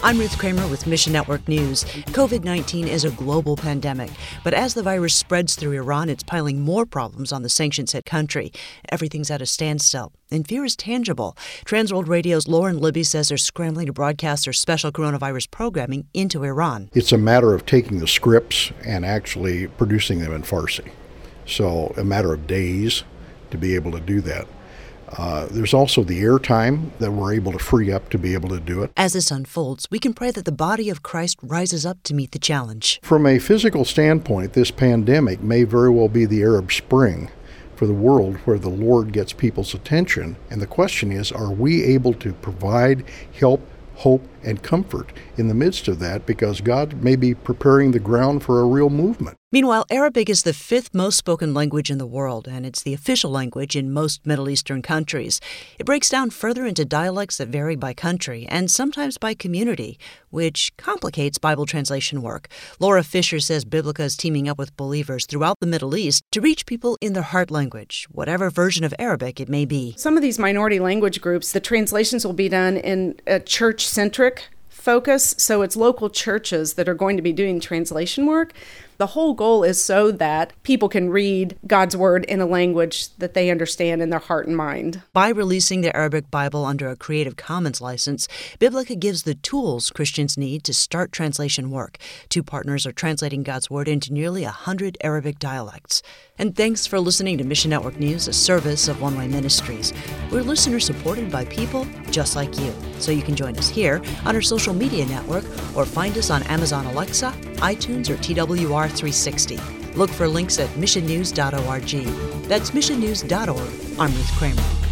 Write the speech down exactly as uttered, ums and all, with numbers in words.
I'm Ruth Kramer with Mission Network News. covid nineteen is a global pandemic, but as the virus spreads through Iran, it's piling more problems on the sanctions-hit country. Everything's at a standstill, and fear is tangible. Transworld Radio's Lauren Libby says they're scrambling to broadcast their special coronavirus programming into Iran. It's a matter of taking the scripts and actually producing them in Farsi. So a matter of days to be able to do that. Uh, there's also the airtime that we're able to free up to be able to do it. As this unfolds, we can pray that the body of Christ rises up to meet the challenge. From a physical standpoint, this pandemic may very well be the Arab Spring for the world, where the Lord gets people's attention. And the question is, are we able to provide help, hope, and comfort in the midst of that, because God may be preparing the ground for a real movement. Meanwhile, Arabic is the fifth most spoken language in the world, and it's the official language in most Middle Eastern countries. It breaks down further into dialects that vary by country and sometimes by community, which complicates Bible translation work. Laura Fisher says Biblica is teaming up with believers throughout the Middle East to reach people in their heart language, whatever version of Arabic it may be. Some of these minority language groups, the translations will be done in a church-centric focus, so it's local churches that are going to be doing translation work. The whole goal is so that people can read God's Word in a language that they understand in their heart and mind. By releasing the Arabic Bible under a Creative Commons license, Biblica gives the tools Christians need to start translation work. Two partners are translating God's Word into nearly a hundred Arabic dialects. And thanks for listening to Mission Network News, a service of One Way Ministries. We're listener-supported by people just like you. So you can join us here on our social media network or find us on Amazon Alexa, iTunes, or T W R three sixty. Look for links at mission news dot org. That's mission news dot org. I'm Ruth Kramer.